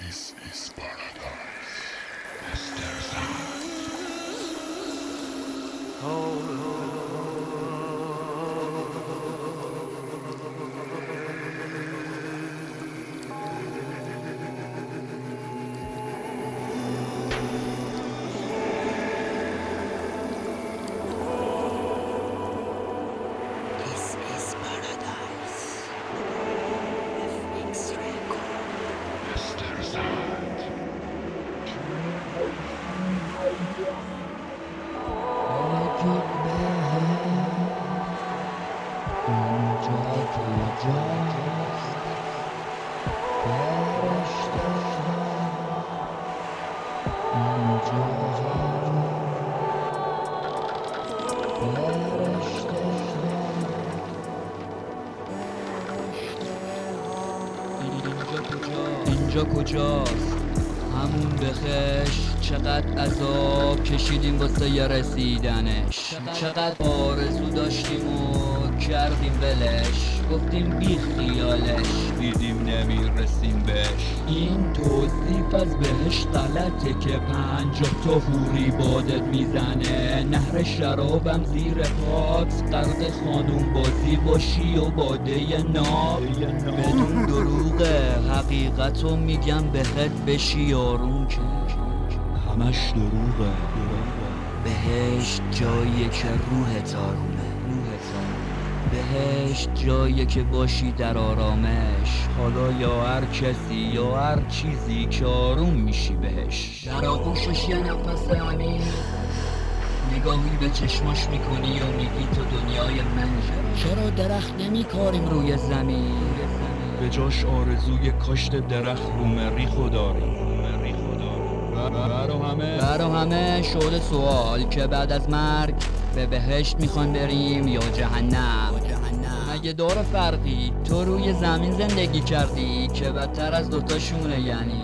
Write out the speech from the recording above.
This is paradise. Mr. Sand. This is paradise. FX Record. Mr. Sand. اینجا کجاست؟ همون بخش چقدر عذاب کشیدیم واسه یه رسیدنش، چقدر آرزو داشتیم و کردیم ولش، گفتیم بی خیالش دیدیم نمیرسیم بهش. این توصیف از بهش غلطه که 50 تا حوری بادت میزنه، نهر شرابم زیر پات غرق خانوم بازی باشی و باده ناب. بدون دروغه حقیقتو میگم بهت بشی آروم که همش دروغه. بهشت جاییه که روحت آرومه، بهشت جاییه که باشی در آرامش، حالا یا هر کسی یا هر چیزی که آروم میشی بهش. در آغوشش یه نفس عمیق، نگاهی به چشماش میکنی و میگی تو دنیای منه. چرا درخت نمیکاریم روی زمین؟ به جاش آرزوی کاشت درخت رو مریخو داریم. برا همه شده سوال که بعد از مرگ به بهشت میخوان بریم یا جهنم. مگه داره فرقی؟ تو روی زمین زندگی کردی که بدتر از دوتاشونه، یعنی